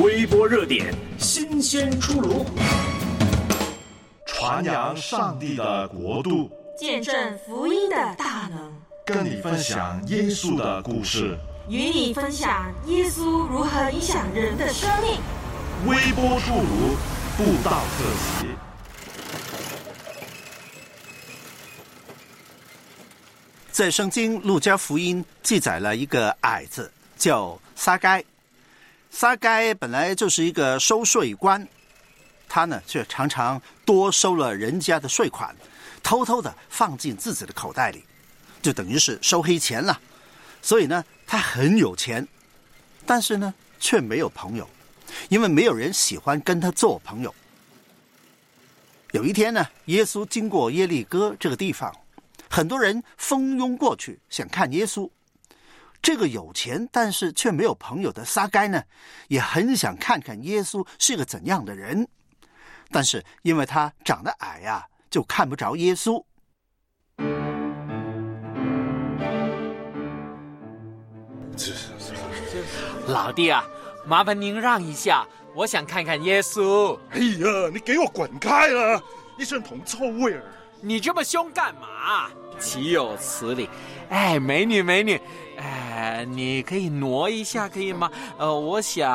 微波热点，新鲜出炉， 传扬上帝的国度， 见证福音的大能， 跟你分享耶稣的故事， 与你分享耶稣如何影响人的生命。 微波出炉布道特辑。 在圣经路加福音记载了一个矮子叫撒该。撒该本来就是一个收税官，他呢却常常多收了人家的税款，偷偷的放进自己的口袋里，就等于是收黑钱了。所以呢他很有钱，但是呢却没有朋友，因为没有人喜欢跟他做朋友。有一天呢，耶稣经过耶利哥这个地方，很多人蜂拥过去想看耶稣。这个有钱但是却没有朋友的撒该呢，也很想看看耶稣是个怎样的人，但是因为他长得矮啊，就看不着耶稣。 老弟啊，麻烦您让一下，我想看看耶稣。 哎呀，你给我滚开了，一身铜臭味儿！ 你这么凶干嘛？岂有此理！哎，美女，你可以挪一下，可以吗？我想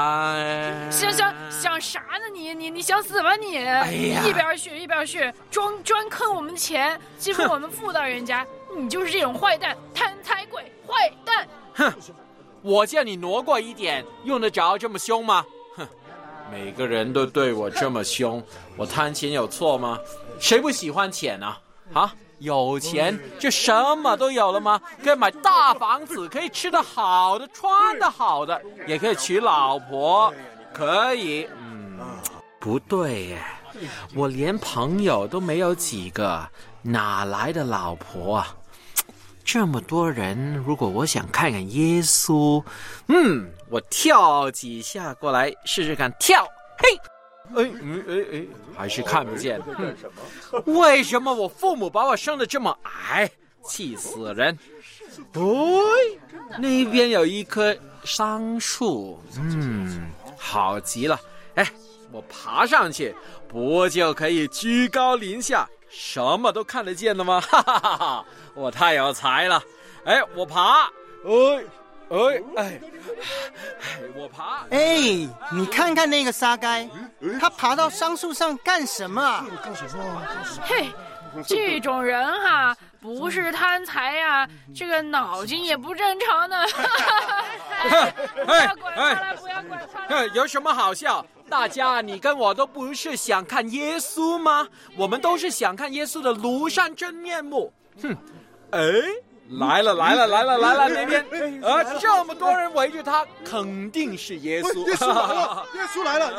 啥呢？你想死吧你！ 哎呀， 一边去，专坑我们的钱，欺负我们妇道人家，你就是这种坏蛋，贪财鬼，坏蛋！ 哼，我叫你挪过一点，用得着这么凶吗？哼，每个人都对我这么凶，我贪钱有错吗？谁不喜欢钱呢？啊？有钱就什么都有了吗？可以买大房子，可以吃得好的，穿得好的，也可以娶老婆，可以。不对耶，我连朋友都没有几个，哪来的老婆啊？这么多人，如果我想看看耶稣，我跳几下过来试试看，跳，嘿！还是看不见。为什么我父母把我生得这么矮？气死人！那边有一棵桑树，好极了。我爬上去，不就可以居高临下，什么都看得见了吗？哈哈哈哈！我太有才了。我爬，我爬。 你看看那个撒该，他爬到桑树上干什么啊？ 嘿，这种人哈，不是贪财啊，这个脑筋也不正常呢。不要管他了。 有什么好笑？大家，你跟我都不是想看耶稣吗？我们都是想看耶稣的庐山真面目。来了，那边，这么多人围着他，肯定是耶稣。 耶稣来了！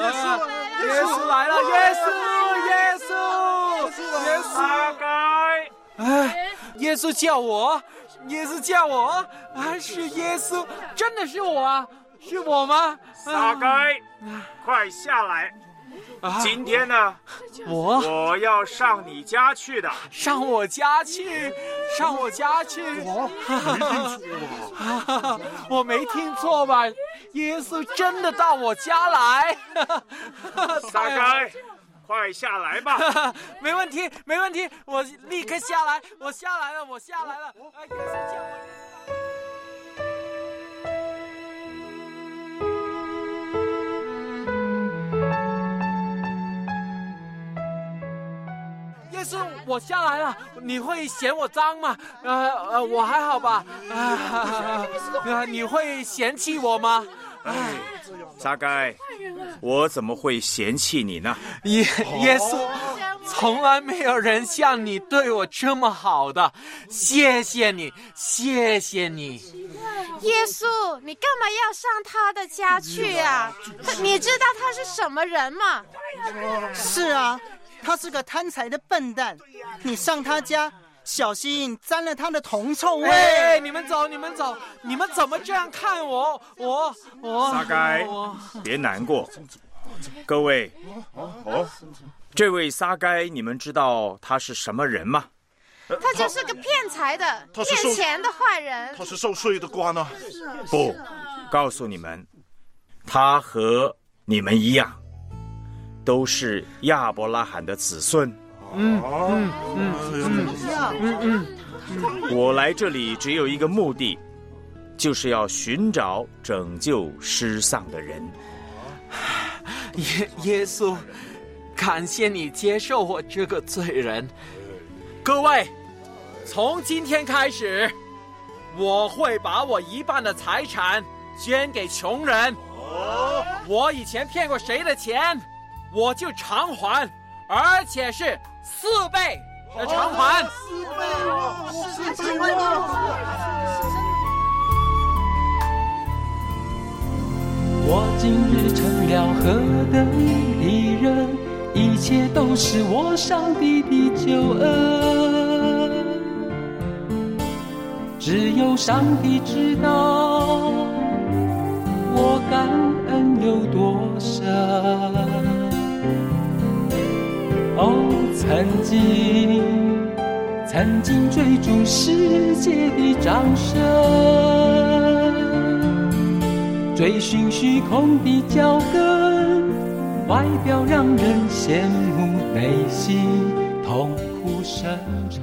撒该！耶稣叫我，是耶稣，真的是我啊，是我吗？ 撒该，快下来！今天呢，我要上你家去的。 上我家去？我没听错吧？耶稣真的到我家来？ 撒该，快下来吧！ 没问题，我立刻下来。我下来了。耶稣叫我。耶稣，我下来了，你会嫌我脏吗？我还好吧。你会嫌弃我吗？ 撒该，我怎么会嫌弃你呢？ 耶稣，从来没有人像你对我这么好的，谢谢你。 耶稣，你干嘛要上他的家去啊？你知道他是什么人吗？ 是啊，他是个贪财的笨蛋，你上他家，小心沾了他的铜臭味。 你们走，你们怎么这样看我？ 撒该，别难过。各位，这位撒该，你们知道他是什么人吗？ 他就是个骗财的、骗钱的坏人。 他是受税的官啊。 不，告诉你们，他和你们一样，都是亚伯拉罕的子孙。我来这里只有一个目的，就是要寻找拯救失丧的人。 耶稣，感谢你接受我这个罪人。各位，从今天开始，我会把我一半的财产捐给穷人。我以前骗过谁的钱，我就偿还，而且是4倍的偿还。 我今日成了何等的人，一切都是我上帝的救恩，只有上帝知道我感恩有多深。曾经追逐世界的掌声，追寻虚空的脚跟，外表让人羡慕，内心痛苦深沉。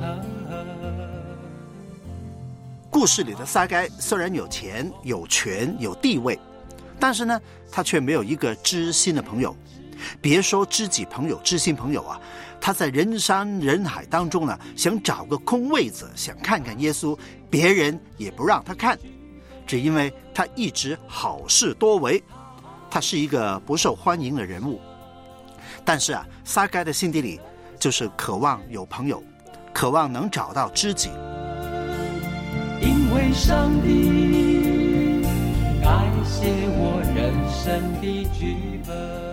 故事里的撒该虽然有钱、有权、有地位，但是呢，他却没有一个知心的朋友。别说知己朋友、知心朋友啊，他在人山人海当中呢，想找个空位子，想看看耶稣，别人也不让他看，只因为他一直好事多为，他是一个不受欢迎的人物。但是啊，撒该的心底里就是渴望有朋友，渴望能找到知己。 因为上帝改写我人生的剧本。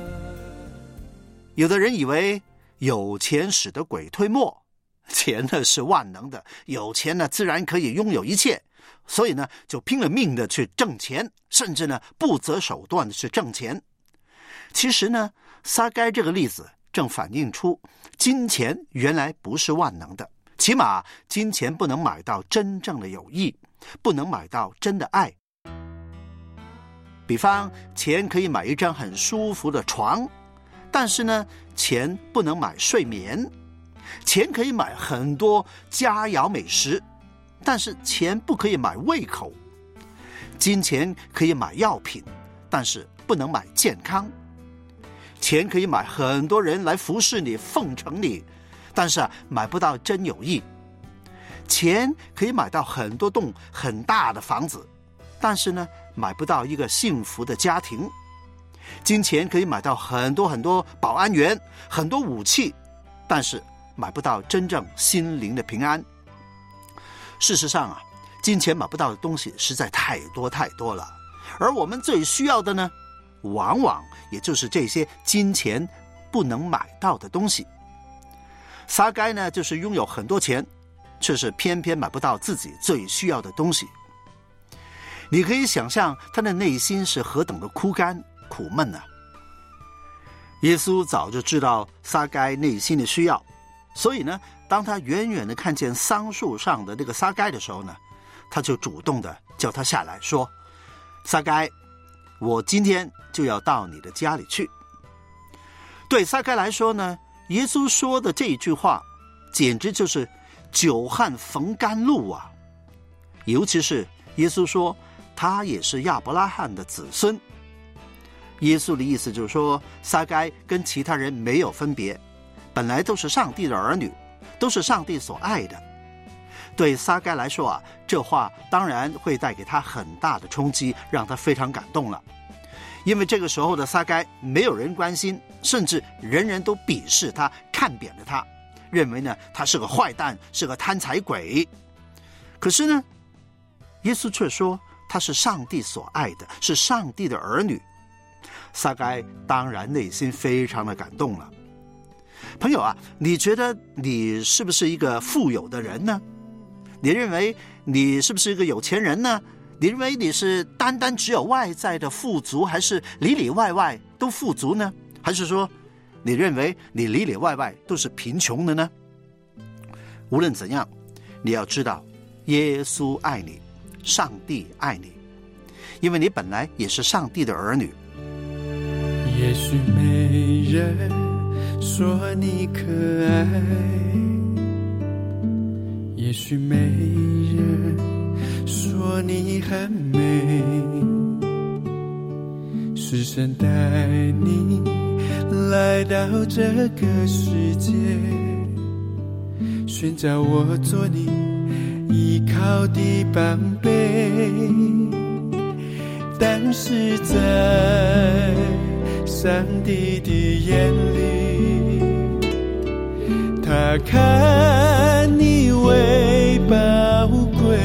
有的人以为有钱使得鬼推磨，钱呢是万能的，有钱呢自然可以拥有一切，所以呢就拼了命的去挣钱，甚至呢不择手段的去挣钱。其实呢，撒该这个例子正反映出金钱原来不是万能的，起码金钱不能买到真正的友谊，不能买到真的爱。比方，钱可以买一张很舒服的床，但是呢，钱不能买睡眠。钱可以买很多佳肴美食，但是钱不可以买胃口。金钱可以买药品，但是不能买健康。钱可以买很多人来服侍你、奉承你，但是买不到真友谊。钱可以买到很多栋很大的房子，但是呢，买不到一个幸福的家庭。金钱可以买到很多很多保安员、很多武器，但是买不到真正心灵的平安。事实上啊，金钱买不到的东西实在太多太多了，而我们最需要的呢，往往也就是这些金钱不能买到的东西。撒该呢，就是拥有很多钱，却是偏偏买不到自己最需要的东西。你可以想象他的内心是何等的枯干苦闷啊。耶稣早就知道撒该内心的需要，所以呢，当他远远的看见桑树上的那个撒该的时候呢，他就主动的叫他下来，说：撒该，我今天就要到你的家里去。对撒该来说呢，耶稣说的这一句话简直就是久旱逢甘露啊。尤其是耶稣说他也是亚伯拉罕的子孙。耶稣的意思就是说，撒该跟其他人没有分别，本来都是上帝的儿女，都是上帝所爱的。对撒该来说啊，这话当然会带给他很大的冲击，让他非常感动了。因为这个时候的撒该没有人关心，甚至人人都鄙视他，看扁了他，认为呢他是个坏蛋，是个贪财鬼。可是呢，耶稣却说他是上帝所爱的，是上帝的儿女。撒该当然内心非常的感动了。朋友啊，你觉得你是不是一个富有的人呢？你认为你是不是一个有钱人呢？你认为你是单单只有外在的富足，还是里里外外都富足呢？还是说你认为你里里外外都是贫穷的呢？无论怎样，你要知道耶稣爱你，上帝爱你，因为你本来也是上帝的儿女。 也许没人说你可爱，也许没人说你很美，是神带你来到这个世界，寻找我做你依靠的帮背。但是在上帝的眼里，他看你为宝贵。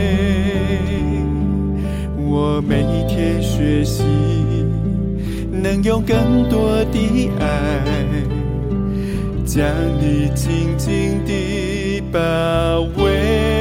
我每天学习能用更多的爱将你紧紧地包围。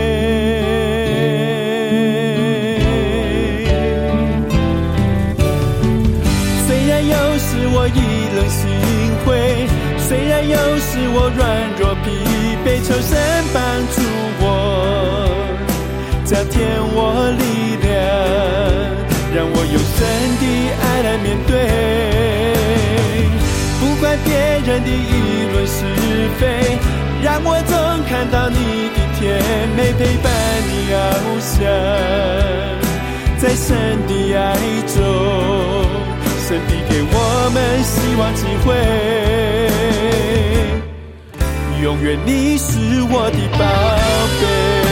虽然有时我意冷心灰，虽然有时我软弱疲惫，求神帮助我，加添我力量，让我用神的爱来面对。不管别人的议论是非，让我总看到你的甜美，陪伴你翱翔在神的爱中。神递给我们希望机会，永远你是我的宝贝。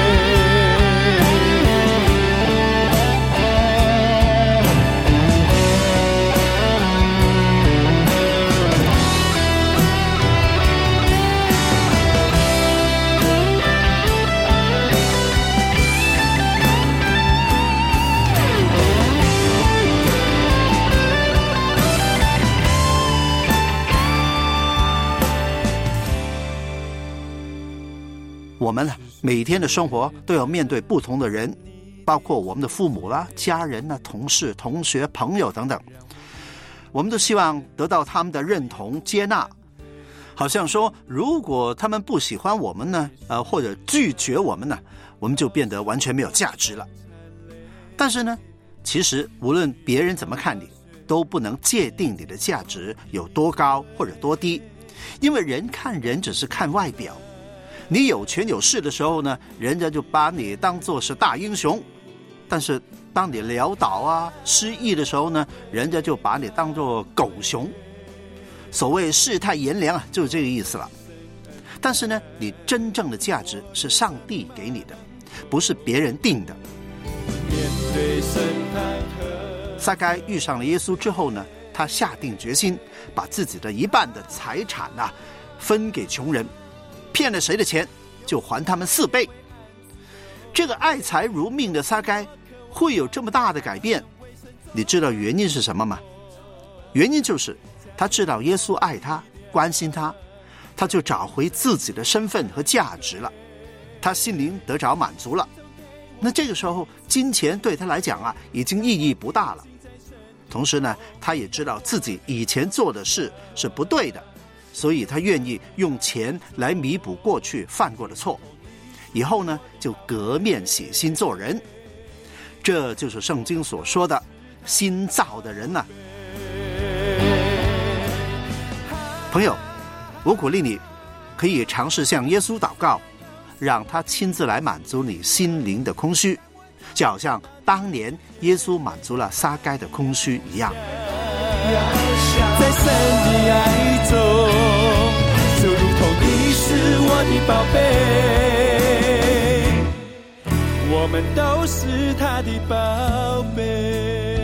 我们每天的生活都要面对不同的人，包括我们的父母啦、家人啦、同事、同学、朋友等等。我们都希望得到他们的认同、接纳。好像说，如果他们不喜欢我们呢，或者拒绝我们呢，我们就变得完全没有价值了。但是呢，其实无论别人怎么看你，都不能界定你的价值有多高或者多低，因为人看人只是看外表。你有权有势的时候呢，人家就把你当作是大英雄，但是当你潦倒啊、失意的时候呢，人家就把你当作狗熊。所谓世态炎凉啊，就是这个意思了。但是呢，你真正的价值是上帝给你的，不是别人定的。撒该遇上了耶稣之后呢，他下定决心把自己的一半的财产啊分给穷人，骗了谁的钱就还他们4倍。这个爱财如命的撒该会有这么大的改变，你知道原因是什么吗？原因就是他知道耶稣爱他、关心他，他就找回自己的身份和价值了，他心灵得着满足了。那这个时候金钱对他来讲啊已经意义不大了。同时呢，他也知道自己以前做的事是不对的，所以他愿意用钱来弥补过去犯过的错，以后呢就革面洗心做人。这就是圣经所说的新造的人啊。朋友，我鼓励你可以尝试向耶稣祷告，让他亲自来满足你心灵的空虚，就好像当年耶稣满足了撒该的空虚一样。 在神的爱中，就如同你是我的宝贝，我们都是他的宝贝。